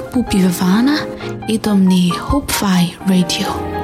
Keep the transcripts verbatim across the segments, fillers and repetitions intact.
faham-po-pivavahana eto amin'ny Hope Fi Radio.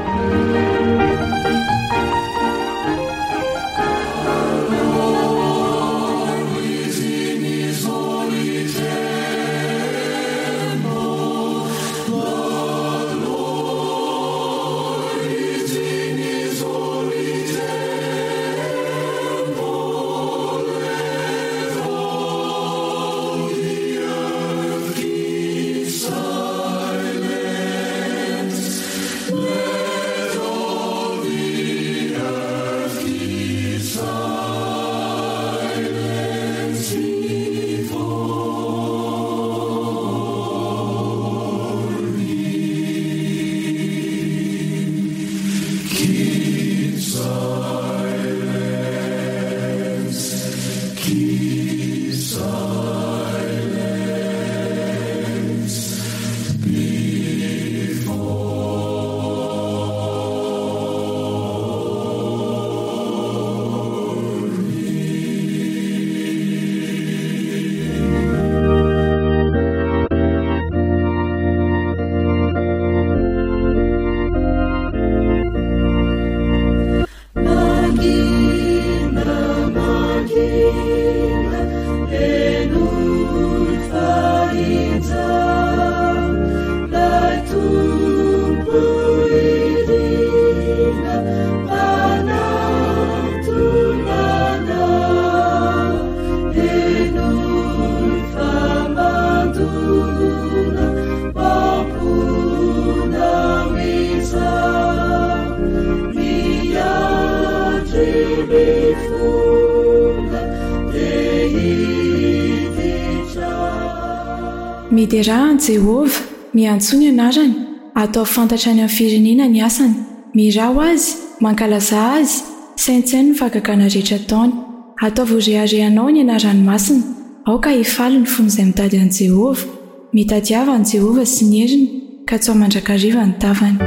Midera Jehova miantso ny anarany, atao fantatra any amin'ny firenena ny asany, mirao azy, mankalaza azy, saintsainy ny fahagagana rehetra ataony, ataovy reharehanao ny anarany masina, aoka hifaly ny fony izay mitady an Jehova, mitadiava an Jehova sy ny heriny, ka tsy mandrakariva ny tavany.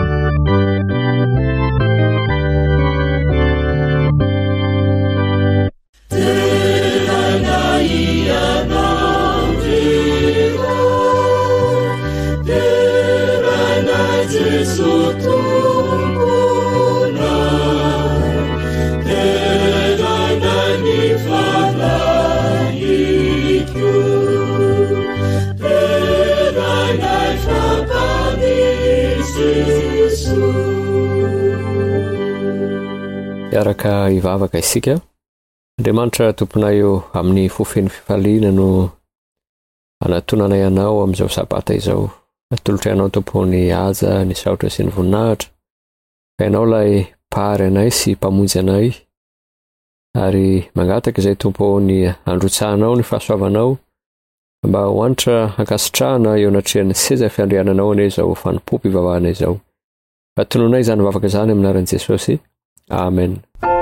Iaraka ivavaka isika, Andriamanitra tomponay eo amin'ny fofeny fifaliana no anatonanay anao amin'izao sabata izao. Atolotra anao tompo ny aza, ny saotra sy ny voninahitra. Ka ianao lay pary anay sy mpamonjy anay. Ary mangataka izay tompo ny androtsahanao ny fahasoavanao mba hoanitra hankasitrahana eo anatrehany seza fiandriananao ane izao fanompo-pivavahana izao. Atononay izany vavaka izany amin'ny anaran'i Jesosy. Amen.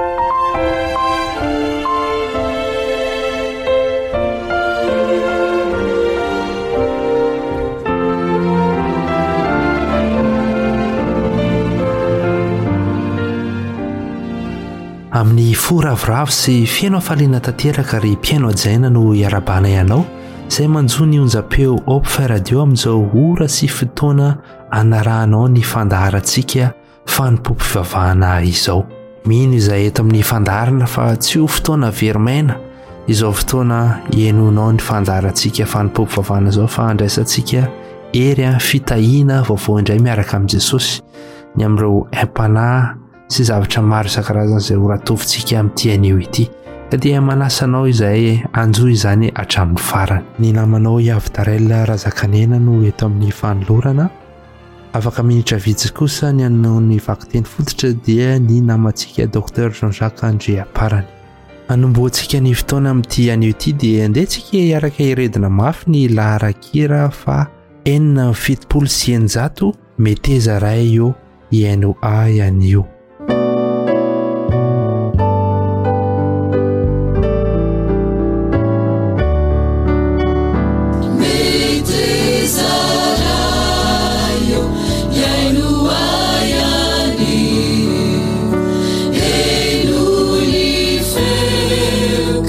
Amin'ny foravoravo sy fiaino hafaliana tanteraka ry mpiaino ajaina no iarabana ianao izay manjo ny onjam-peo Hope Fi Radio amin'izao ora sy fotoana anarahanao ny fandaharantsika fanompo-pivavahana izao. Mino izay eto amin'ny fandaharana fa tsy ho fotoana verimaina izao fotoana ienonao ny fandaharantsika fanompo-pivavahana izao fa andraisantsika ery fitahiana vaovao indray miaraka amin'i Jesosy ny amin'ireo aim-panahy sy zavatra maro isan-karazany izay ho ratovintsika amin'ity anio ity. Ka dia manasanao izay anjo izany hatramin'ny farany. Ny namanao Yavidarel Razakanena no eto amin'ny fanolorana. Afaka minitra vitsy kosa ny anao ny vakiteny fototra dia ny namantsika Docteur Jean-Jacques Andriaparany. Anomboantsika ny fotoana amin'ity anio ity dia andehantsika hiaraka hiredina mafy ny laharan-kira fa enina amby fitopolo sy eninjato meteza ray eo iaino a ianio.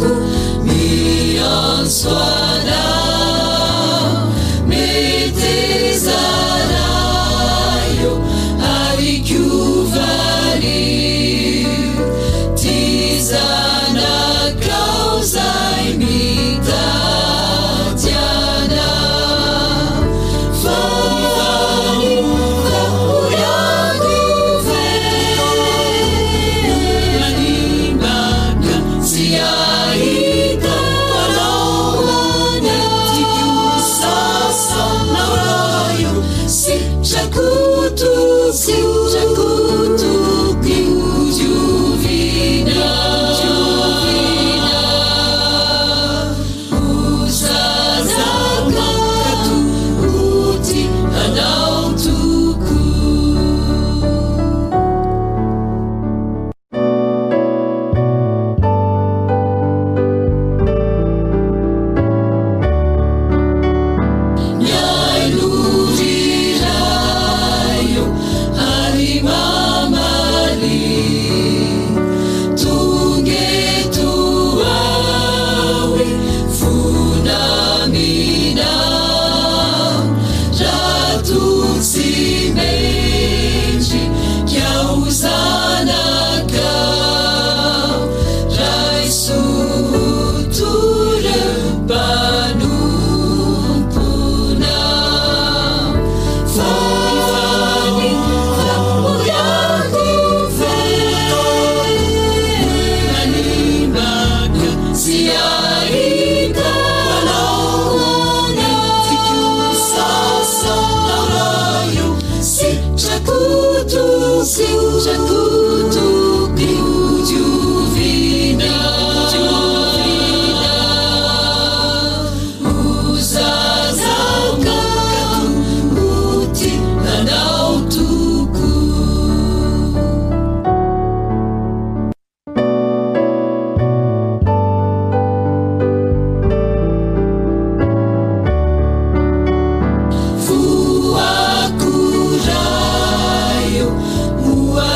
Swada, mete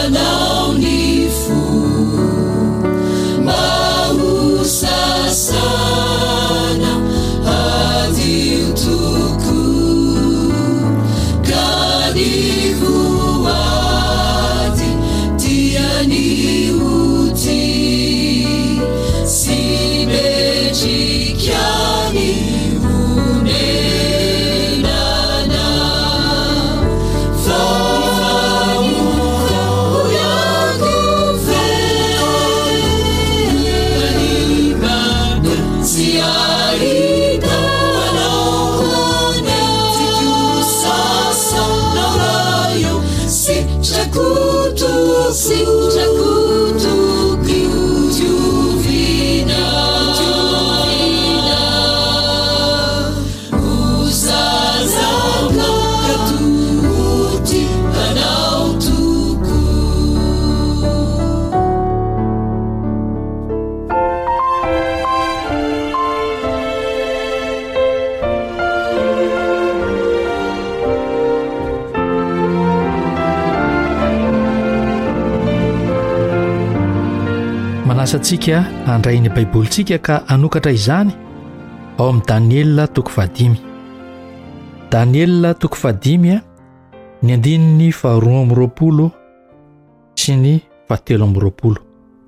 Asantsika handray ny baibolitsika ka anokatra izany ao amin'ny Daniela toko fahadimy. Daniela toko fahadimy a ny andininy faharoa amby roapolo sy ny fahatelo amby roapolo.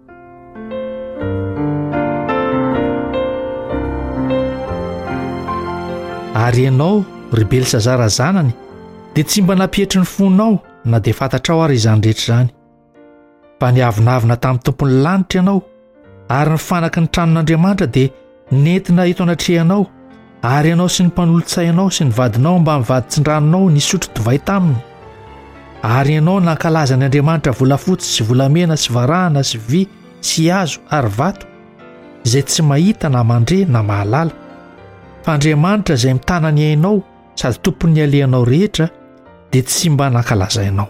Ary ianao ry Belisazara zanany dia tsy mba nampihetry ny fonao na dia fantatrao ary izany rehetra izany. Fa niavinavina tamin'ny tompony lanitra ianao ary ny fanaky ny tranon'Andriamanitra dia nentina eto anatrehanao, ary ianao sy ny mpanolontsainao sy ny vadinao mba mivaditsin-dranonao nisotro divay taminy. Ary ianao nankalaza ny Andriamanitra volafotsy sy volamena sy varahana sy vy sy hazo ary vato izay tsy mahita na mandre na mahalala. Fa Andriamanitra izay mitana ny ainao sady tompon'ny alehanao rehetra dia tsy mba nankalaza ianao.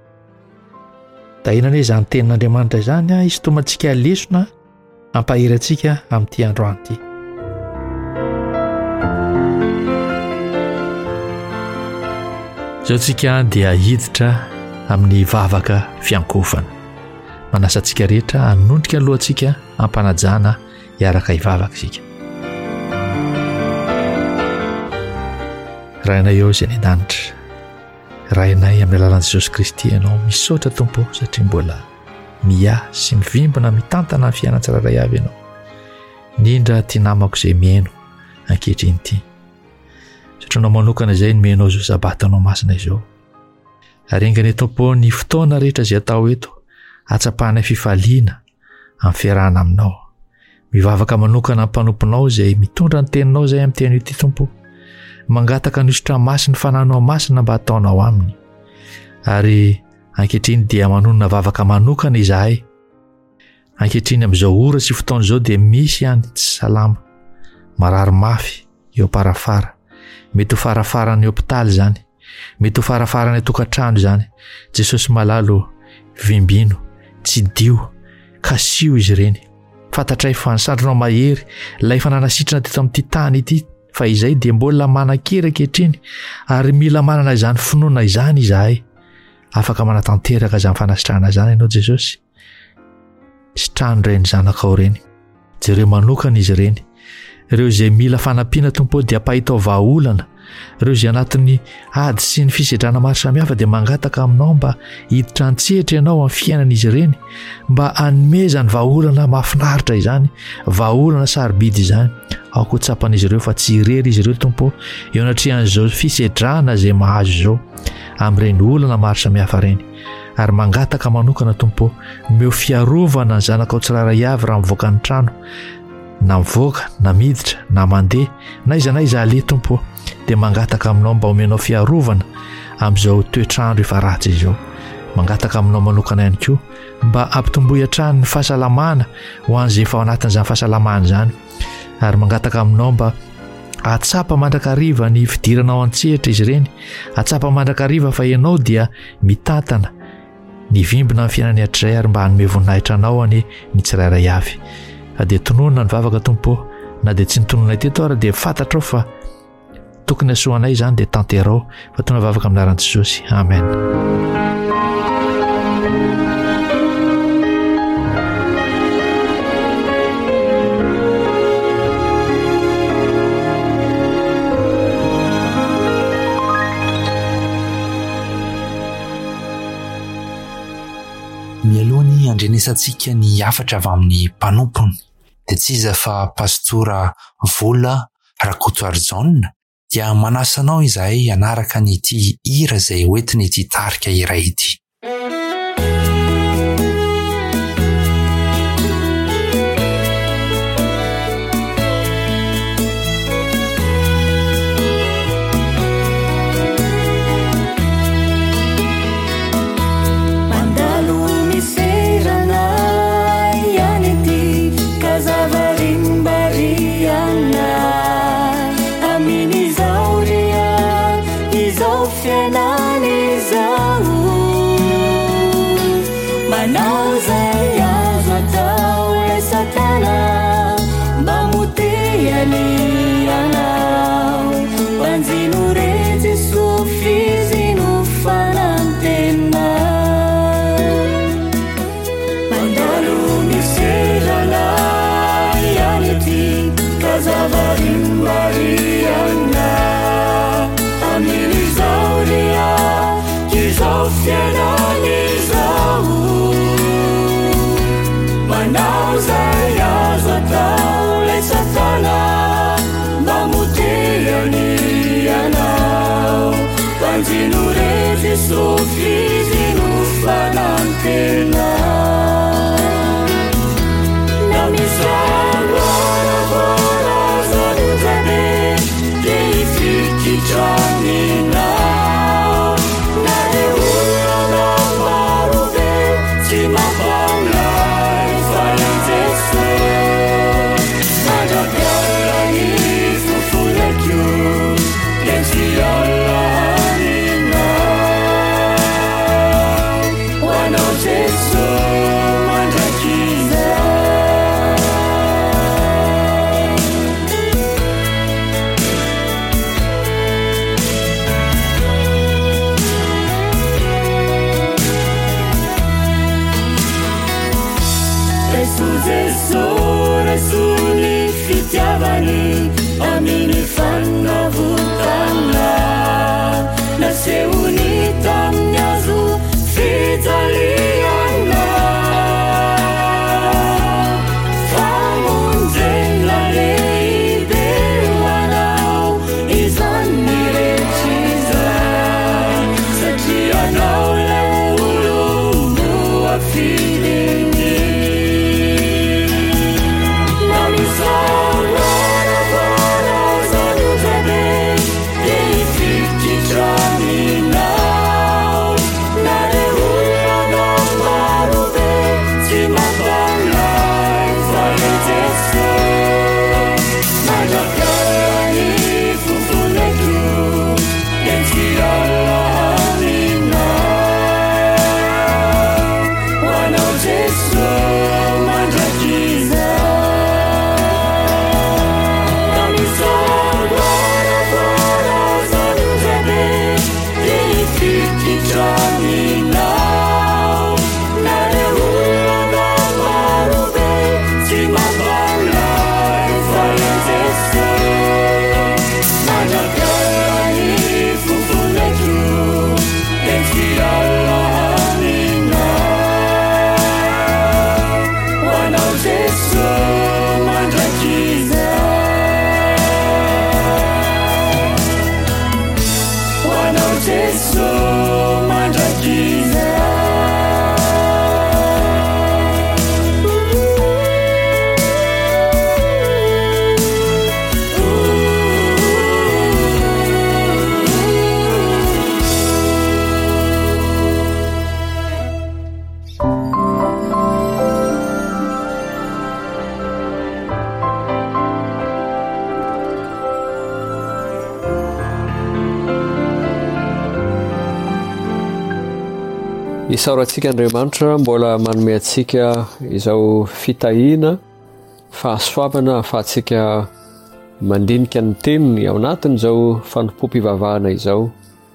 Da inona ne izany tenin'Andriamanitra izany a izy tomantsika lesona ampahery antsika amin'ity androany ity. Izao tsika dia hiditra amin'ny vavaka fiankofana. Manasa antsika rehetra hanondrika alohantsika ampanajana hiaraka hivavaka isika. Rahainay eo izay ny an-danitra, rahainay amin'ny alalan'i Jesosy Kristy ianao misaotra Tompo satria mbola miha sy mivimbina mitantana ny fiainana tsirairay avy ianao. Indrindra ty namako izay mihaino ankehitriny ity. Satria anao manokana izay no mihainao izao sabatanao masina izao. Arengany Tompo ny fotoana rehetra izay atao eto, atsapahanay fifaliana amin'ny fiarahana aminao. Mivavaka manokana mpanomponao izay mitondra ny teninao izay amin'ny teny ity Tompo. Mangataka ny isotra masina fananao masina mba ataonao aminy. Ary ankehitriny dia manonona vavaka manokana izahay. Ankehitriny amin'izao ora sy fotoana izao dia misy ihany tsy salama, marary mafy eo parafara, mety ho farafaran'ny hôpitaly izany, mety ho farafaran'ny tokantrano izany. Jesosy malalo vimbino, tsy dio, kasio izy ireny. Fantatray fa ny sandronao mahery ilay fananasitrana teto amin'ity tany ity, fa izay dia mbola manan-kera ankehitriny ary mila manana izany finoana izany izahay. Afaka manatanteraka izany fanasitrana izany ianao Jesosy. Sitrano ireny zanakao ireny, jereo manokana izy ireny, ireo izay mila fanampiana Tompo dia pahitao vahaolana, ireo izay anatin'ny ady sy ny fisedrana maro samihafa dia mangataka aminao mba hiditra an-tsehatra ianao amin'ny fiainan'izy ireny, mba hanomezany vahaolana mahafinaritra izany, vahaolana sarobidy izany. Ao koa tsapan'izy ireo fa tsy irery izy ireo Tompo eo anatrehan'izao fisedrana izay mahazo izao amin'ireny olana maro samihafa ireny. Ary mangataka manokana Tompo meo fiarovana ny zanakao tsirairay avy raha mivoaka ny trano, na mivoaka na miditra na mandeha na iza na iza ale Tompo, dia mangataka aminao mba omenao fiarovana amin'izao toetrandro efa ratsy izao. Mangataka aminao manokana ihany koa mba ampitomboy hatrany ny fahasalamana ho an'izay efa ao anatin'izany fahasalamana izany. Ary mangataka aminao mba atsapa mandrakariva ny fidiranao an-tsehatra izy ireny, atsapa mandrakariva fa ianao dia mitantana ny vimbina amin'ny fiainany hatrizay ary mba hanome voninahitra anao any ny tsirairay avy. Fa dia tononona ny vavaka Tompo, na dia tsy nitononay teto ary dia fantatrao fa tokony asoanay izany dia tanterao fa tonona vavaka amin'ny anaran'i Jesosy. Amen. mialohany andrenesantsika ny afatra avy amin'ny mpanompony dia tsy iza fa pastora Vola Rakotoarjaona dia manasanao izahay anaraka nyity hira izay hoentiny ity tarika iray ity. Isaorantsika Andriamanitra mbola manome antsika izao fitahina fahasoavana ahafahantsika mandinika ny teniny ao anatin'izao fanompoam-pivavahana izao.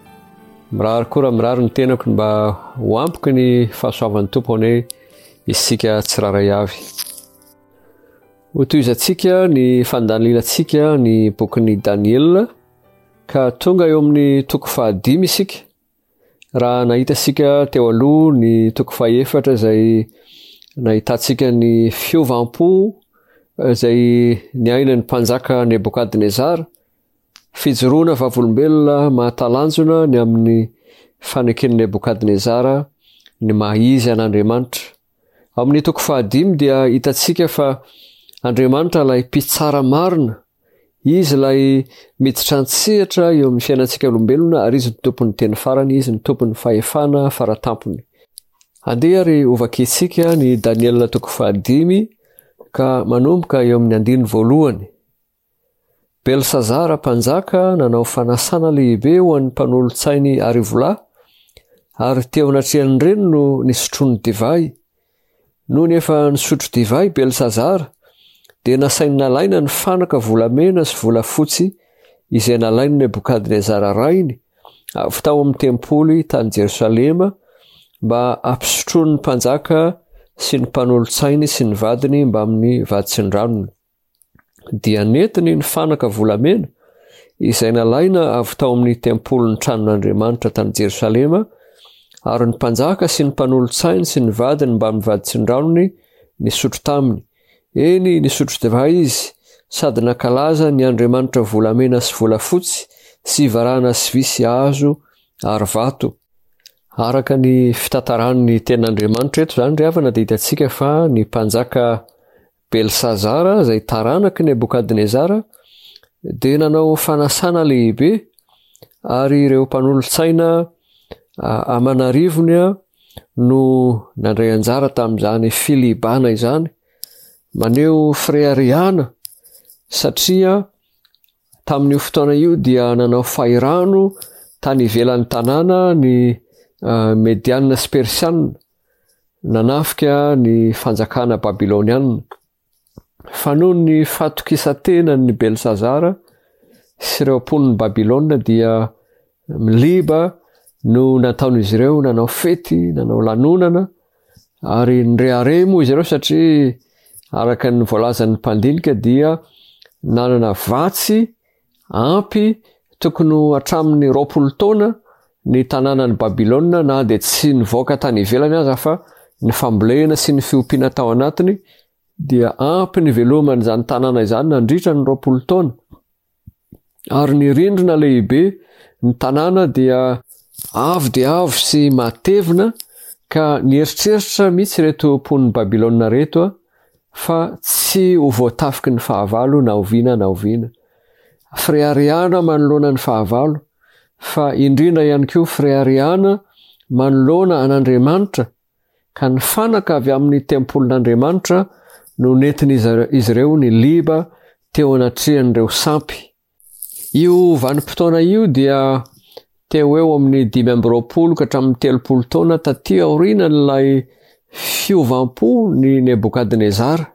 Mirary koa raha mirary ny tenako mba ho ampoky ny fahasoavan'ny tompony isika tsiraray avy. Ho tohizantsika ny fandanilantsika ny bokin'ny Daniel ka tonga eo amin'ny toko fahadimy isika. raha nahita sika teo aloha ny toko faefatra zay nahitantsika ny fiovam-po zay ny aina ny mpanjaka Nebokadnezara, fijoroana vavolombelona mahatalanjona ny amin'ny fanekeny Nebokadnezara ny mahizy an'Andriamanitra. Amin'ny toko fahadimy dia hitantsika fa Andriamanitra lay mpitsara marina, izy lay miditra antsihatra eo amin'ny fiainantsika olombelona ary izy ny tompony teny farany, izy ny tompony fahefana faratampony. Andeha ary ovakitsika ny Danielina toko fahadimy ka manomboka eo amin'ny andiny voalohany. Belsazara mpanjaka nanao fanasana lehibe ho an'ny mpanolontsainy arivolà, ary teo anatrehany reny no nisotrony divay. Noho ny efa nisotro divay Belsazara, dia nasainy nalaina ny fanaka volamena sy volafotsy izay nalainy Nebokadnezara rainy avy tao amin'ny tempoly tany Jerosalema mba ampisotrony ny mpanjaka sy ny mpanolontsainy sy ny vadiny mba amin'ny vaditsin-dranony. Dia netiny ny fanaka volamena izay nalaina avy tao amin'ny tempoly ny tranon'Andriamanitra tany Jerosalema, ary ny mpanjaka sy ny mpanolontsainy sy ny vadiny mba amin'ny vaditsin-dranony nisotro taminy. Eny nisotro divay izy, sady nakalaza ny Andriamanitra volamena sy volafotsy sy varahana sy visy hazo ary vato. Araka ny fitantaran'ny ten'Andriamanitra eto zany ry havana dia hitantsika fa ny mpanjaka Belsazara zay taranaky Nebokadnezara dia nanao fanasana lehibe, ary ireo mpanolontsaina amanarivony no nandray anjara tamin'izany filibana izany, maneo freariana, satria tamin'io fotoana io dia nanao fairano tany ivelan'ny tanàna ny uh, Mediana sy Persiana, nanafika ny fanjakana Babiloniana. Fa noho ny fatokisantena ny Belsazara sy ireo mponiny Babilona dia miliba no nataon'izy ireo nanao fety, nanao lanonana, ary nirehare moa izy ireo satria araka ny voalazan'ny mpandinika dia nanana vatsy ampy tokony hatramin'ny roapolo taona ny tanànan'ny Babilona, na dia tsy nivoaka tany ivelany aza fa ny fambolena sy ny fiompiana tao anatiny, dia ampy ny velomany izany tanàna izany nandritra ny roapolo taona. Ary ny rindrina lehibe ny tanàna dia avo dia avo sy matevina, ka nieritreritra mihitsy reto mponiny Babilona reto fa tsy ho voatafiky ny fahavalo na oviana na oviana. Freariana manoloana ny fahavalo, fa indrindra ihany koa freariana manoloana an'Andriamanitra, ka ny fanaka avy amin'ny tempolin'Andriamanitra no nentin'izy ireo ny liba teo anatrehan'ireo sampy. Io vanim-potoana io dia teo eo amin'ny dimy amby roapolo ka hatramin'ny telopolo taona taty aorianan'ilay fiovam-po ny Nebokadnezara.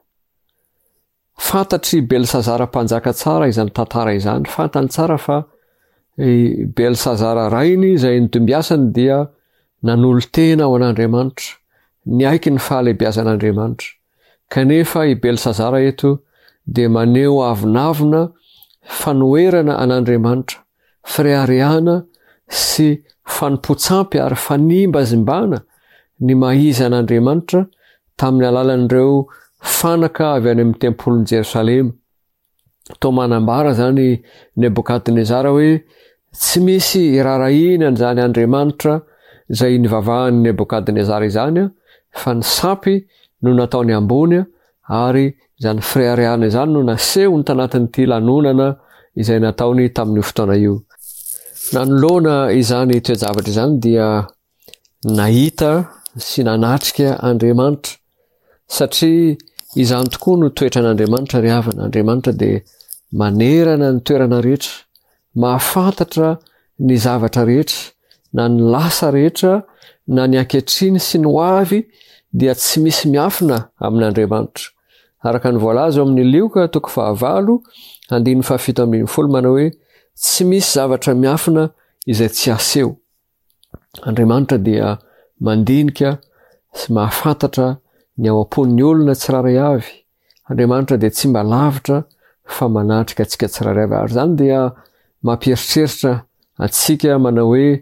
Fantatry Belsazara mpanjaka tsara izany tantara izany, fantany tsara fa Belsazara rainy izay nitombiasany dia nanolo-tena ao an'Andriamanitra, niaiky ny fahalebiazan'Andriamanitra. Kanefa i Belsazara eto dia maneo avinavina fanoerana an'Andriamanitra, freariana sy fanompontsampy ary fanimbazimbana ny mahizy an'Andriamanitra tamin'ny alalan'ireo fanaka avy any amin'ny tempolin'i Jerosalema. Tao manambara zany Nebokadnezara hoe tsy misy irarahiana izany Andriamanitra izay nivavahan'i Nebokadnezara izany, fa ny sampy no nataony ambony, ary izany freariana izany no nasehony tanatin'ity lanonana izay nataony tamin'ny fotoana io. Nanoloana izany toe-javatra izany dia nahita sy nanatrika Andriamanitra, satria izany tokoa no toetra n'Andriamanitra ry havana. Andriamanitra dia manerana ny toerana rehetra, mahafantatra ny zavatra rehetra, na ny lasa rehetra, na ny ankehitriny sy ny hoavy, dia tsy misy miafina amin'Andriamanitra. Araka ny voalaza amin'ny Lioka toko fahavalo andiny fahafito ambin'ny folo manao hoe tsy misy zavatra miafina izay tsy aseho. Andriamanitra dia mandinika sy mahafantatra ny ao am-pon'ny olona tsiraray avy. Andriamanitra dia tsy mba lavitra fa manatrika antsika tsiraray avy. Ary zany dia mampieritreritra antsika manao hoe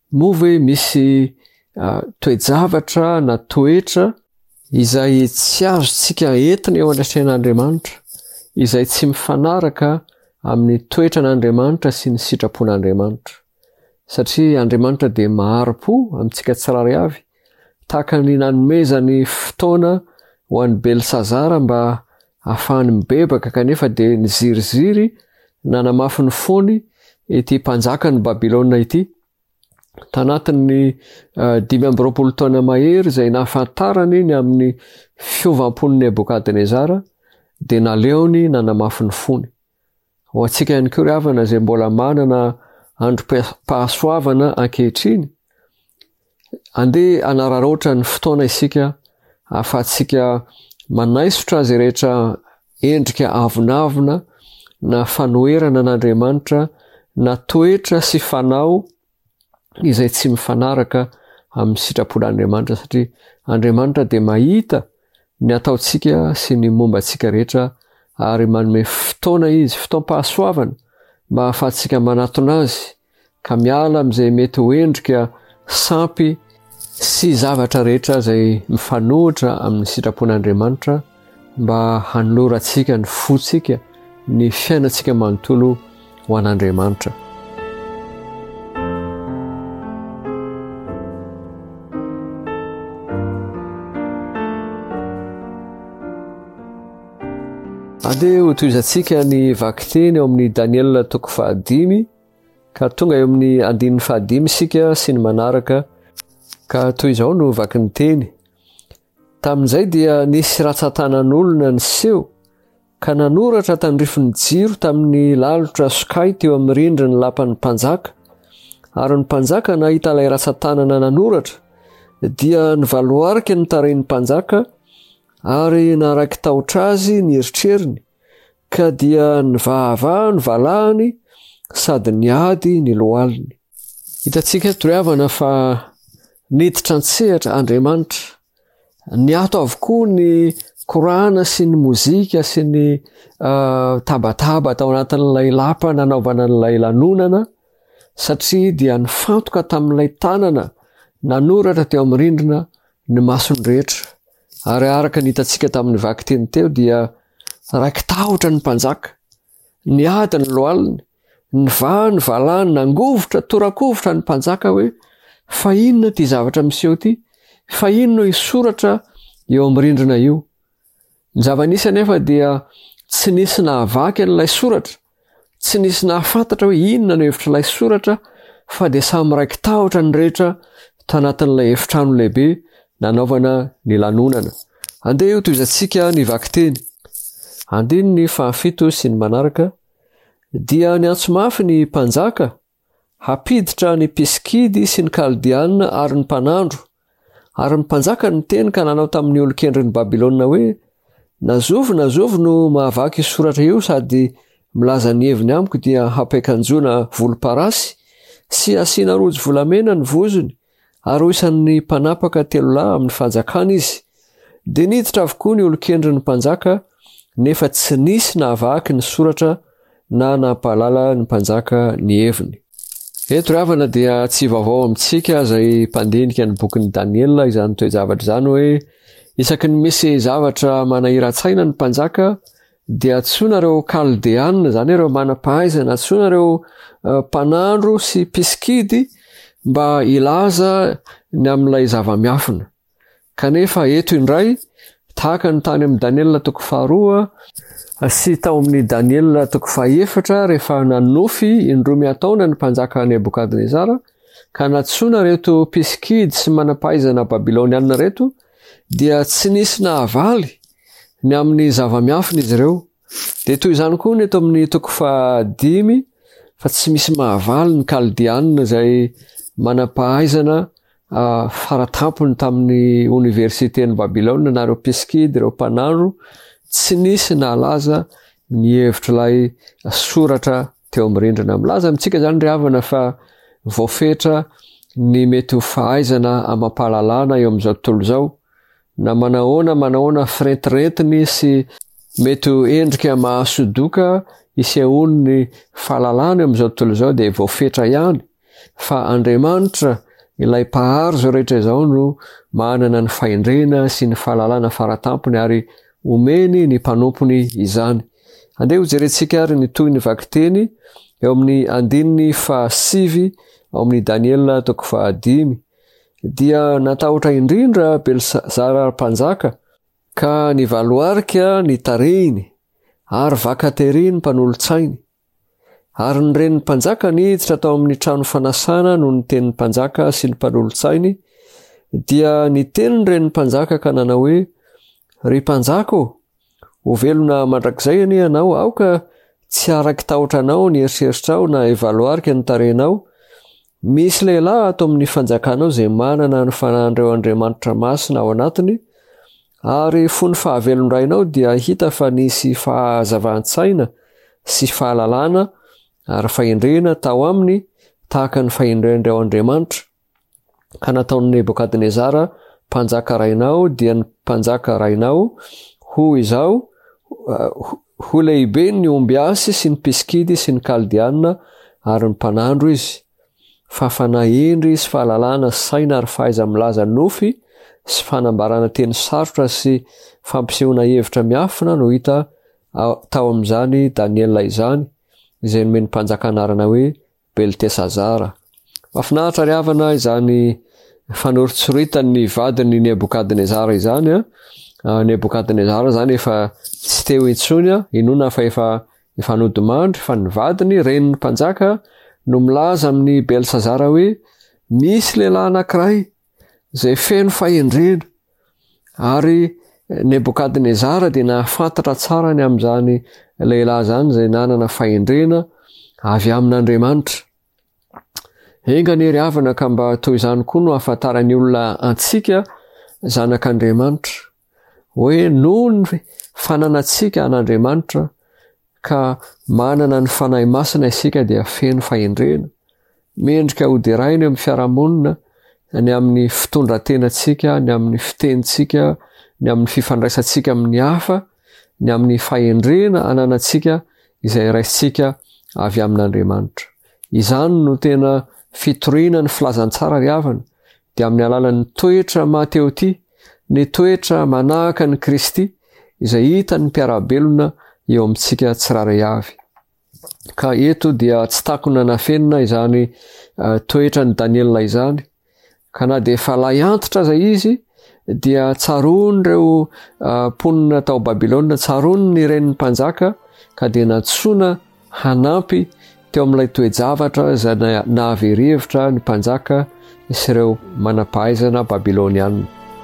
move misy uh, toejavatra na toetra izay tsy azotsika entina eo andraisan'Andriamanitra, izay tsy mifanaraka amin'ny toetran'Andriamanitra sy ny sitrapon'Andriamanitra. Satria Andriamanitra dia maharo-po amintsika tsirairay avy, tahaka ny nanomezany fotoana ho an'ny Belisazara mba ahafahany mibebaka, kanefa dia niziriziry nanamafy ny fony ity mpanjaka ny Babilôna ity. Tanatin'ny uh, dimy amby roapolo taona mahery izay nahafantarany ny amin'ny fiovampon'ny Nebokadnezara, dia naleony nanamafy ny fony. Ho antsika ihany koa ry havana izay mbola manana androm-pahasoavana ankehitriny, andeha anararoatra ny fotoana isika ahafahantsika manaisotra azy rehetra endrika avonavona na fanoherana n'Andriamanitra na toetra sy fanao izay tsy mifanaraka amin'ny sitrapon'Andriamanitra, satria Andriamanitra dia mahita ny ataontsika sy ny mombantsika rehetra ary manome fotoana izy, fotoam-pahasoavana mba ahafahantsika manatona azy ka miala amin'izay mety ho endrika sampy sy zavatra rehetra izay mifanohitra amin'ny sitrapon'Andriamanitra, mba hanolorantsika ny fontsika, ny fiainantsika manontolo ho an'Andriamanitra. Andeha ho toizantsika ny vakiteny eo amin'ny Daniel toko fahadimy ka tonga eo amin'ny andininy fahadimy sika sy ny manaraka, ka toy izao no vaky ny teny. Tamin'izay dia nisy ratsan-tanan'olona niseho ka nanoratra tandrifin'ny jiro tamin'ny lalotra sokay teo amin'ny rindriny lapan'ny mpanjaka, ary ny mpanjaka nahita ilay ratsan-tanana nanoratra dia nivaloarika ny tarehin'ny mpanjaka ary naraiky taotra azy ny eritreriny, ka dia nivahavaha ny valahany sady niady ny lohaliny. Hitantsika toy havana fa niditra an-tsehatra Andriamanitra, niato avokoa ny korana sy ny mozika sy ny uh, tabataba tao anatin'ilay lapa nanaovana n'ilay lanonana, satria dia nifantoka tamin'ilay tanana nanoratra teo amin'ny rindrina ny masony rehetra. Ary araka ny hitantsika tamin'ny vakiteny teo dia raiky tahotra ny mpanjaka, niady ny lohaliny, nivaha ny valahany, nangovotra torakovotra ny mpanjaka hoe fa inona ty zavatra miseho ty, fa inona isoratra eo amin'ny rindrina io. Ny zava-nisy anefa dia tsy nisy nahavaky an'ilay soratra, tsy nisy nahafantatra hoe inona no hevitra ilay soratra, fa dia samy raiky tahotra ny rehetra tanatin'ilay efitrano lehibe nanaovana ny lanonana. Andeha io toizantsika ny vakiteny. Andiny ny fahafito sy ny manaraka. Dia niantso mafy ny mpanjaka, hapiditra ny Piskidy sy ny Kaldiana ary ny mpanandro. Ary ny mpanjaka ny teny ka nanao tamin'ny olon-kendrin'ny Babilôna hoe, nazovo nazovo no mahavaky soratra io sady milaza ny heviny amiko dia hampaikanjona volomparasy sy asiana rojo volamena ny vozony, ary hoisan'ny mpanapaka telo lahy amin'ny fanjakana izy. Dia niditra avokoa ny olon-kendrin'ny mpanjaka, nefa tsy nisy nahavaky ny soratra na nampalala ny mpanjaka ny heviny. Eto ravana dia tsy vaovao amintsika izay mpandinika ny bokin'ny Daniel izany toejavatra izany hoe, isaky ny misy zavatra manahira-tsaina ny mpanjaka dia atsoinareo Kaldeana, izany ireo manam-pahaizana, atsoinareo uh, mpanandro sy Piskidy mba ilaza ny amin'ilay zava-miafina. Kanefa eto indray, tahaka ny tany amin'ny Daniel toko faharoa sy tao amin'ny Daniel toko fahaefatra rehefa nanofy indroa miataona ny mpanjaka Nebokadnezara, ka natsoina reto Piskidy sy manam-pahaizana Babilôniana reto, dia tsy nisy nahavaly ny amin'ny zava-miafina izy ireo. Dia toy izany koa ny eto amin'ny toko fahadimy, fa tsy misy mahavaly ny Kaldiana izay manam-pahaizana uh, faratampony tamin'ny universiten'ny Babilôna, na ireo Piskidy, ireo mpanandro, tsy nisy nalaza ny hevitrilay soratra teo amin'ny rindrina. Milaza amintsika zany ry havana fa voafetra ny mety ho fahaizana amampahalalana eo amin'izao tontolo izao, na manahoana manahoana firentirentiny sy mety ho endrika mahasodoka isehony ny fahalalana eo amin'izao tontolo izao dia voafetra ihany, fa Andriamanitra ilay mpahary zao rehetra izao no manana ny fahendrena sy ny fahalalana faratampony ary omeny ny mpanompony izany. Andeha ho jerentsika ary ny toy ny vakiteny eo amin'ny andininy fahasivy ao amin'ny Daniela toko fahadimy. Dia natahotra indrindra Belsazara mpanjaka ka nivaloarika ny tarehiny ary vakateriny mpanolotsainy. Ary ny renin'ny mpanjaka niditra tao amin'ny trano fanasana no ny tenin'ny mpanjaka sy ny mpanolotsainy. Dia ny tenin'ny renin'ny mpanjaka ka nanao hoe, ry mpanjako, ho velona mandrakizay anie ianao, aoka tsy araky tahotra anao ny eritreritrao na ivaloarika ny tarehinao. Misy lehilahy ato amin'ny fanjakanao izay manana ny fanahindreo Andriamanitra masina ao anatiny, ary fony fahavelon-drainao dia hita fa nisy fahazavantsaina sy fahalalana ary fahendrena tao aminy tahaka ny fahendren'ireo Andriamanitra. Ka nataon'i Nebukadnezara mpanjaka rainao dia ny mpanjaka rainao ho izao, ho lehibe ny omby asy sy ny piskidy sy ny kaldiana ary ny mpanandro izy. Fa fanahendry sy fahalalana saina ary fahaiza milaza nofy sy fanambarana teny sarotra sy fampisehoana hevitra miafina no hita tao amin'izany Daniela izany, izay nomeny mpanjaka anarana hoe Beltesazara. Mahafinaritra ry havana izany fanoritsoritany vadiny Nebukadnezara izany. Nebukadnezara zany efa tsy teo intsony, inona fa efa efa nodimandry fa ny vadiny renin'ny mpanjaka no milaza amin'ny Belsazara hoe misy lehilahy anankiray izay feno fahendrena. Ary Nebukadnezara dia nahafantatra tsara ny amin'izany lehilahy zany izay nanana fahendrena avy amin'Andriamanitra. Engany ry havana ka mba toy izany koa no ahafantarany olona antsika zanak'Andriamanitra hoe noho ny fananantsika an'Andriamanitra ka manana ny fanahy masina isika dia feno fahendrena. Mendrika ho derainy amin'ny fiarahamonina, ny amin'ny fitondratenantsika, ny amin'ny fitenitsika, ny amin'ny fifandraisantsika amin'ny hafa, ny amin'ny fahendrena ananantsika izay raisitsika avy amin'Andriamanitra. Izany no tena fitoriana ny filazantsara ry havana, dia amin'ny alalan'ny toetra Mateoty, ny toetra manahaka ny Kristy izay hita ny mpiarabelona eo amintsika tsiraray avy. Ka eto dia tsy takona nafenina izany uh, toetra ny Daniela izany, ka na dia efa lay antitra zay izy dia tsaroany ireo uh, mponina tao Babilôna, tsaroany ny renin'ny mpanjaka ka dia natsoina hanampy teo amin'ilay toe-javatra izay nahaverevitra ny mpanjaka sy ireo manampahaizana Babilôniana.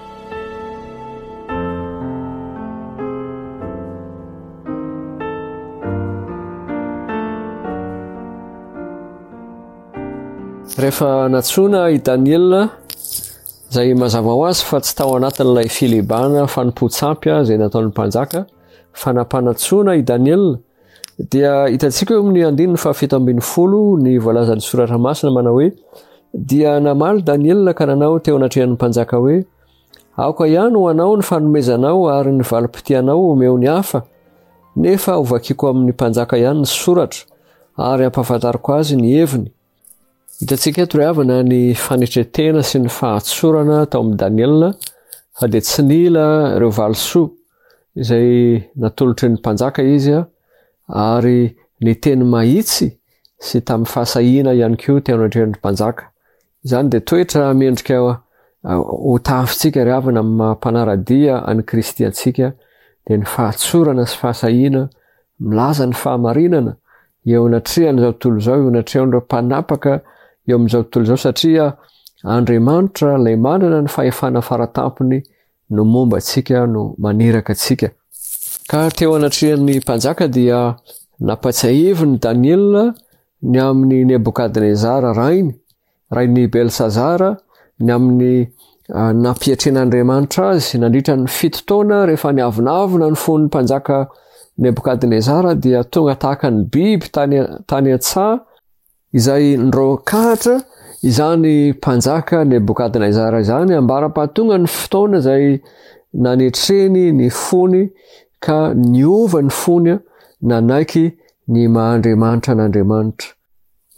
Rehefa natsoina i Daniela izay mazava ho azy fa tsy tao anatin'ilay filibana fanompoantsampy izay nataon'ny mpanjaka, fa nampanatsoina i Daniela, dia hitantsika eo amin'ny andininy fahafito ambin'ny folo ny voalazan'ny soratra masina manao hoe, dia namaly Daniela ka nanao teo anatrehan'ny mpanjaka hoe, aoka ihany ho anao ny fanomezanao ary ny valim-pitianao omeo ny hafa, nefa hovakiko amin'ny mpanjaka ihany ny soratra ary ampahafantariko azy ny heviny. Hitantsika eto ry havana ny fanetretena sy ny fahatsorana tao amin'ny Daniela, fa dia tsy nila ireo valisoa izay natolotry ny mpanjaka izy, ary ny teny mahitsy sy tamin'ny fahasahiana ihany koa teo anatrehan'ny mpanjaka. Izany dia toetra mendrika ho tafintsika ry havana amin'ny mampanaradia any Kristy antsika, dia ny fahatsorana sy fahasahiana, milaza ny fahamarinana eo anatrehan'izao tontolo izao, eo anatrehan'ireo mpanapaka eo amin'izao tontolo izao, satria Andriamanitra ilay manana ny fahefana faratampony no momba antsika, no maneraka antsika. Ka teo anatrehan'ny mpanjaka dia nampatsiaheviny Daniela ny amin'ny Nebukadnezara rainy, rainy Belsazara, ny amin'ny uh, nampiatren'Andriamanitra azy nandritra ny fito taona. Rehefa niavonavona ny fon'ny mpanjaka Nebukadnezara dia tonga tahaka ny biby tany, tany an-tsaha izay nirokahatra izany mpanjaka Nebukadnezara izany, ambara-pahatonga ny fotoana izay nanetreny ny fony ka niova ny fony nanaiky ny mahandriamanitra n'Andriamanitra.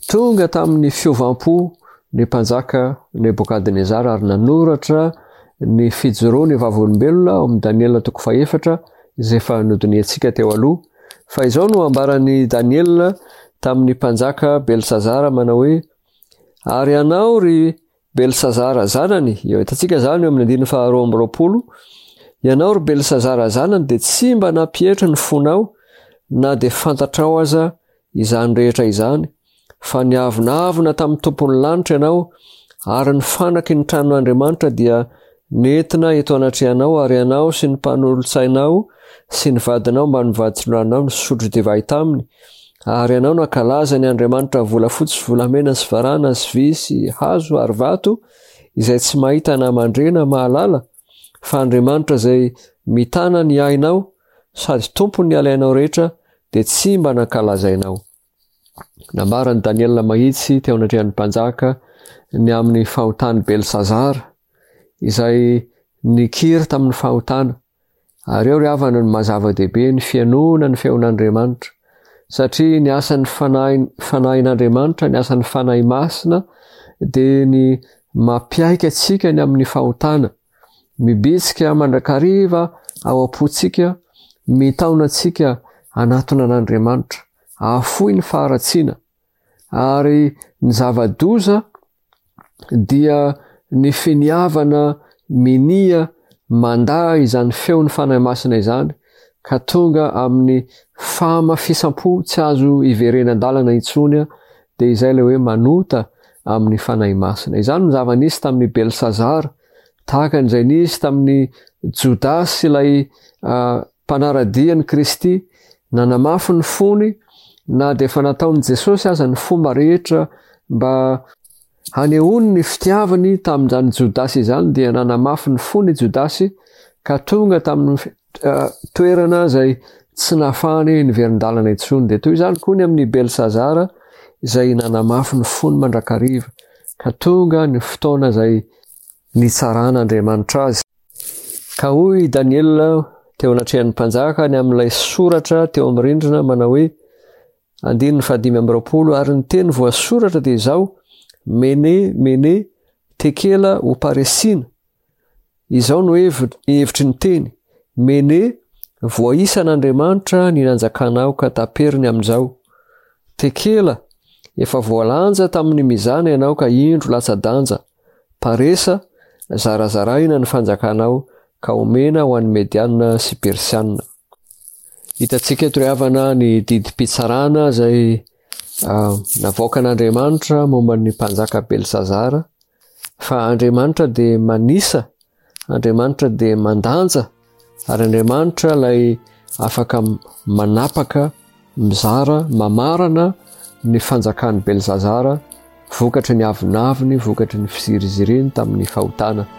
tonga tamin'ny fiovam-po ny mpanjaka Nebokadnezara ary nanoratra ny fijoroany vavolombelona ao amin'ny Daniela toko faefatra izay fa nodiniantsika teo aloha. Fa izao no ambarany Daniela tamin'ny mpanjaka Belsazara manao hoe ary anao ry Belsazara zanany, eo hitantsika zany eo amin'ny andiny faharoa amby roapolo, ianao ry Belsazara zanany dia tsy mba nampietra ny fonao na dia fantatrao aza izany rehetra izany, fa niavonavona tamin'ny tompon'ny lanitra ianao ary ny fanaky ny tranon'Andriamanitra dia nentina eto anatrehanao ary ianao sy ny mpanolotsainao sy ny vadinao mba nivaditranao ny sotro divay taminy, ary ianao nankalaza ny Andriamanitra volafotsy, volamena sy varana sy vy sy hazo ary vato izay tsy mahita na mandrena mahalala, fa Andriamanitra izay mitana ny ainao sady tompony ny alainao rehetra dia tsy mba nankalazainao. Nambarany Daniela mahitsy teo anatrehan'ny mpanjaka ny amin'ny fahotany Belsazara izay nikiry tamin'ny fahotana, ary eo ry havana ny mazava-dehibe ny fianona ny feon'Andriamanitra, satria ny asan'ny fanahin'Andriamanitra, ny asan'ny fanahy masina dia ny mampiaika atsika ny amin'ny fahotana, mibitsika mandrakariva ao am-pontsika, mitaona atsika anatona an'Andriamanitra, afoy ny faharatsiana, ary ny zava-doza dia ny finiavana minia manda izany feon'ny fanahy masina izany ka tonga amin'ny famafisam-po tsy azo iverena an-dalana intsony dia izay ilay hoe manota amin'ny fanahy masina. Izany ny zava-nisy tamin'ny Belsazara, tahaka n'izay nisy tamin'ny Jodasy ilay uh, mpanaradian'i Kristy, nanamafy ny fony na dia efa nataon'i Jesosy aza ny fomba rehetra mba hanehoany ny fitiavany tamin'izany Jodasy izany, dia nanamafy ny fony Jodasy ka tonga tamin'ny uh, toerana izay tsy nafany ny verin-dalana intsony. Dia toy izany koa ny amin'ny Belsazara izay nanamafy ny fony mandrakariva ka tonga ny fotoana izay nitsaran'Andriamanitra azy. Ka hoy Daniela teo anatrehan'ny mpanjaka ny amin'ilay soratra teo amin'ny rindrina manao hoe andininy fahadimy amby roapolo, ary ny teny voasoratra dia izao: mene mene tekela oparesina. Izao no hevitry ny teny: mene, voaisan'Andriamanitra ny nanjakanao ka taperiny amin'izao. Tekela, efa voalanja tamin'ny mizana ianao ka indro latsa-danja. Paresa, zarazaraina ny fanjakanao ka omena ho an'ny Mediana sy Persiana. Hitantsika eto ry havana ny didim-pitsarana izay uh, navoaka an'Andriamanitra momba ny mpanjaka Belsazara, fa Andriamanitra dia manisa, Andriamanitra dia mandanja, ary Andriamanitra ilay afaka manapaka, mizara, mamarana ny fanjakan'ny Belsazara, vokatry ny avinaviny, vokatry ny fiziriziriny tamin'ny fahotana.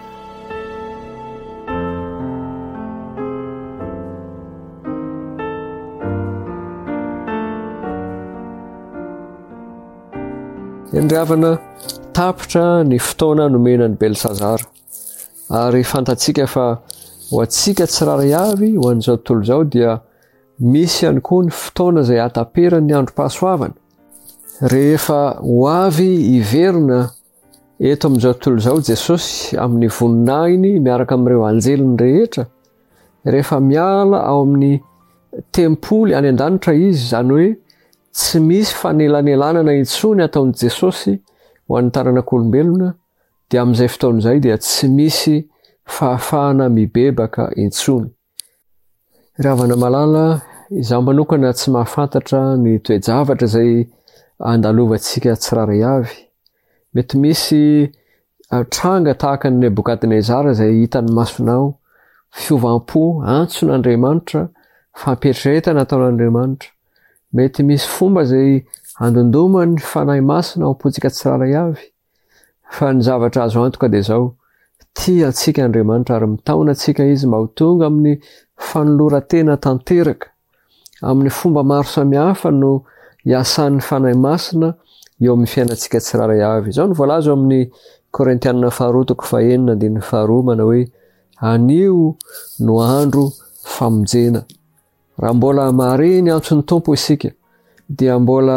Endravana tapitra ny fotoana nomenan'ny Belsazara, ary fantatsika fa ho antsika tsiraray avy ho an'izao tontolo izao dia misy ihany koa ny fotoana izay ataperan'ny androm-pahasoavana. Rehefa ho avy iverina eto amin'izao tontolo izao Jesosy amin'ny voninahiny miaraka amin'ireo anjeliny rehetra, rehefa miala ao amin'ny tempoly any an-danitra izy, izany hoe tsy misy fanelanelanana intsony ataon'i Jesosy ho an'ny taranak'olombelona, dia amin'izay fotoana izay dia tsy misy fahafahana mibebaka intsony. Ravana malala, izaho manokana tsy mahafantatra ny toe-javatra izay andalovantsika tsiraray avy. Mety misy tranga tahaka ny Nebokadnezara izay hitan'ny masonao, fiovam-po antson'Andriamanitra, fampietretana ataon'Andriamanitra. Mety misy fomba izay andondomany ny fanahy masina ao am-pontsika tsiraray avy, fa ny zavatra azo antoka dia izao: tia antsika Andriamanitra ary mitaona antsika izy mba ho tonga amin'ny fanoloran-tena tanteraka, amin'ny fomba maro samihafa no iasan'ny fanahy masina eo amin'ny fiainantsika tsiraray avy. Izao no voalaza amin'ny Korintianina faharoa toko fahaenina andininy faharoa manao hoe anio no andro famonjena. Raha mbola mahare ny antson'ny tompo isika dia mbola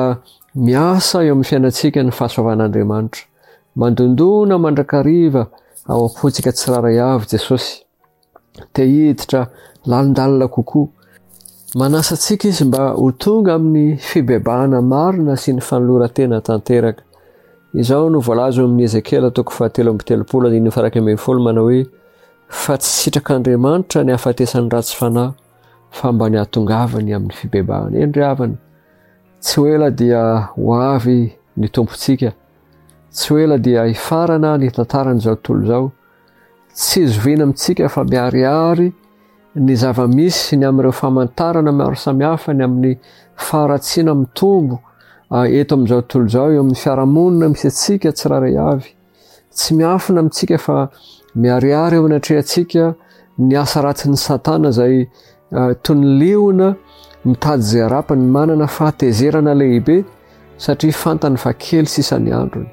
miasa eo amin'ny fiainantsika ny fahasoavan'Andriamanitra. Mandondona mandrakariva ao am-pontsika tsiraray avy Jesosy. Te hiditra lalindalina kokoa. Manasa antsika izy mba ho tonga amin'ny fibebahana marina sy ny fanoloran-tena tanteraka. Izao no voalaza amin'ny Ezekela toko fahatelo amby telopolo andiny faha iraika ambin'ny folo manao hoe fa tsy sitrak'Andriamanitra ny hafatesany ratsy fanahy fa mba ny hatongavany amin'ny fibebahana. Endry havana. Tsy ho ela dia ho avy ny tompontsika. Tsy ho ela dia hifarana ny tantaran'izao tontolo izao. Tsy zoviana amintsika fa miharihary ny zava-misy ny amin'ireo famantarana maro samihafa ny amin'ny faharatsiana mitombo eto amin'izao tontolo izao eo amin'ny fiarahamonina misy antsika tsiraray avy. Tsy miafina amintsika fa miharihary eo anatrehantsika ny asa ratsin'ny Satana izay toy ny liona mitady izay harapany manana fahatezerana lehibe satria fantany fa kely sisany androny.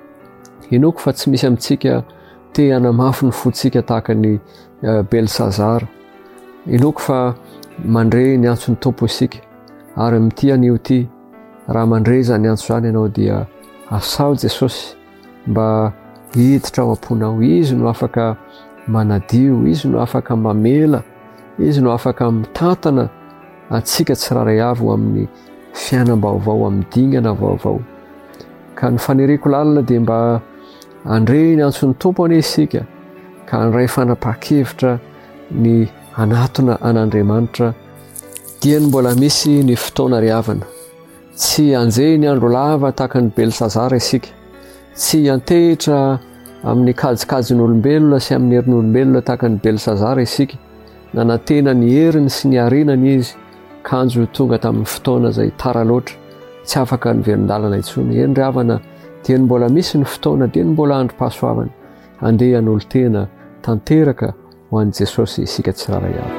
Inoko fa tsy misy amintsika te hanamafy ny fontsika tahaka ny Belsazara. Inoko fa mandre ny antson'ny tompo isika ary amin'ity anio ity raha mandre zany antso zany ianao dia asao Jesosy mba hiditra ao am-ponao. Izy no afaka manadio, izy no afaka mamela, izy no afaka mitantana antsika tsiraray avy ho amin'ny fiainam-baovao, amin'ny dingana vaovao. Ka ny faniriako lalina dia mba andre ny antson'ny tompo anie isika ka handray fanapahan-kevitra ny anatona an'Andriamanitra dia ny mbola misy ny fotoana riavana. Tsy anjey ny andro lava tahaka ny Belsazara isika. Tsy antehitra amin'ny kajikajin'olombelona sy amin'ny herin'olombelona tahaka ny Belsazara isika. Nanantena ny heriny sy ny harenany izy kanjo tonga tamin'ny fotoana izay tara loatra tsy afaka ny velon-dalana intsony. Endry havana dia ny mbola misy ny fotoana dia ny mbola androm-pahasoavana andeha n'olo-tena tanteraka ho an'i Jesosy isika tsiraray avy.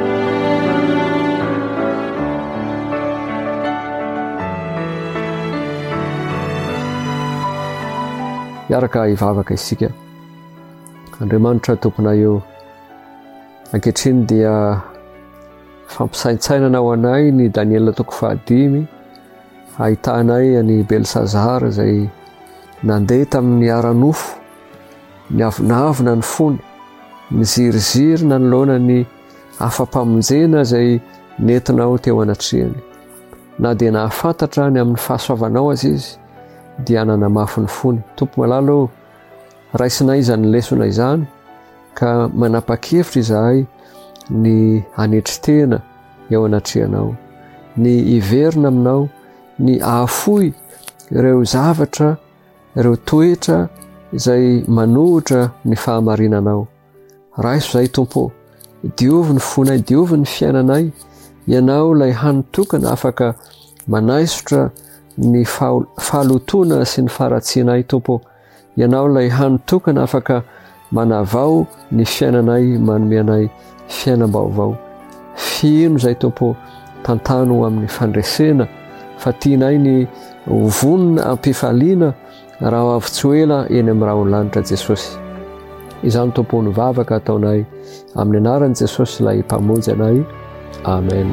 Miaraka hivavaka isika. Andriamanitra tompona eo, ankehitriny dia fampisaintsainana ho anay ny Daniela toko fahadimy, ahitanay any Belsazara izay nandeha tamin'ny ara-nofo, ny avonavona ny fony, ny zirizirina ny loana ny afa-pamonjena izay nentinao teo anatrehany. Na dia nahafantatra ny amin'ny fahasoavanao azy izy dia nanamafy ny fony. Tompo malalo, raisinay izany lesona izany ka manapa-kevitra izahay ny hanetri-tena eo anatrehanao, ny hiverina aminao, ny ahafoy ireo zavatra, ireo toetra izay manohitra ny fahamarinanao. Raiso izay Tompo, diovy ny fonay, diovy ny fiainanay, ianao ilay hanitokana afaka manaisotra ny fahalotona sy ny faharatsianay Tompo. Ianao ilay hanitokana afaka manavao ny fiainanay, manomeanay fiainam-baovao. Fino izay Tompo, tantano amin'ny fandresena fa tianay ny vonona ampifaliana raha avy tsy ho ela eny amin'ny raha lanitra Jesosy. Izany Tompo ny vavaka ataonay amin'ny anaran'i Jesosy ilay mpamonjy anay. Amen.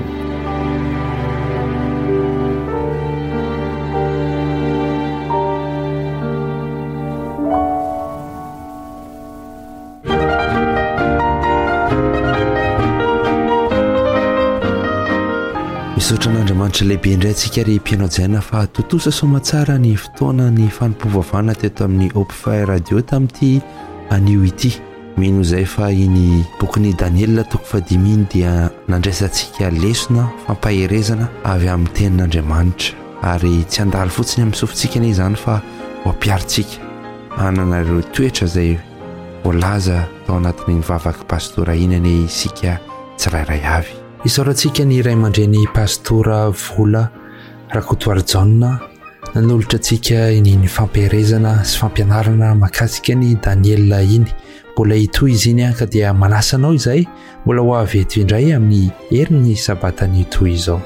Misaotra an'Andriamanitra lehibe indray antsika ry mpianajaina fa totosa somatsara ny fotoana ny fanompovavana teto amin'ny Hope Radio tamin'ity anio ity. Mino izay fa iny bokin'ny Daniela toko fahadimy iny dia nandraisantsika lesona fampaherezana avy amin'ny tenin'Andriamanitra ary tsy handalo fotsiny amin'ny sofintsika anie izany fa ho ampiarintsika hanana ireo toetra izay voalaza tao anatin'ny vavaka pastora iny anie isika tsirairay avy. Isaorantsika ny iray aman-dreny pastora Vola Rakotoarijana nanolotra antsika iny fampiherezana sy fampianarana mahakasika ny Daniela iny. Mbola hitoy izy iny ka dia manasanao izay mbola ho avy eto indray amin'ny herin'ny sabatany hitoy izao.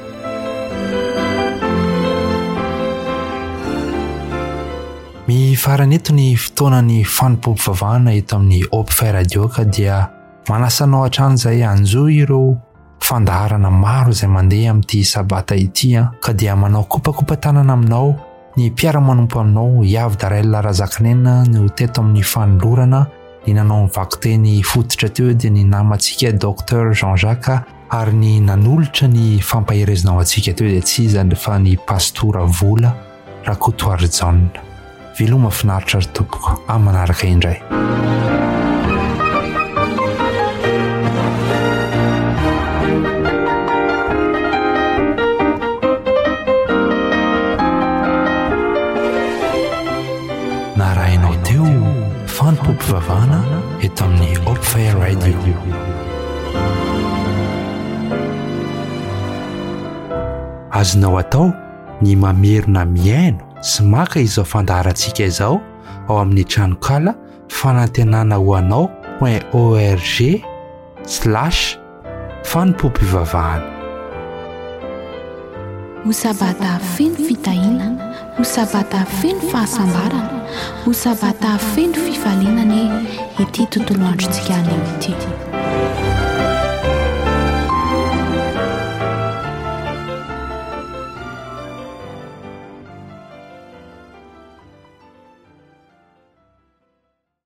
Mifarana eto ny fotoanany fanompovavahana eto amin'ny Hope Radio ka dia manasanao hatrany izay anjoy ireo fandaharana maro izay mandeha amin'ity sabata ity ka dia manao kopakopa tanana aminao ny mpiara-manompo aminao iavy daraila razaknena no teto amin'ny fanolorana ny nanao nyvakiteny fototra teo dia ny namantsika docteur Jean-Jacques ary ny nanolotra ny fampaherezanao antsika teo dia tsy izany fa ny pastora vola Rakotoary John. Veloma finaritra ry tompoko amin'ny manaraka indray. Narahinao teo fanompom-pivavahana eto amin'ny Hope Fire Radio. Azonao atao ny mamerina miaino sy maka izao fandaharantsika izao ao amin'ny tranokala fanantenana ho anao point org slash fanompom-pivavahana. Ho sabata feno fitahina, ho sabata feno fahasambarana, ho sabata feno fifalinana ity tontolo androntsika any ity.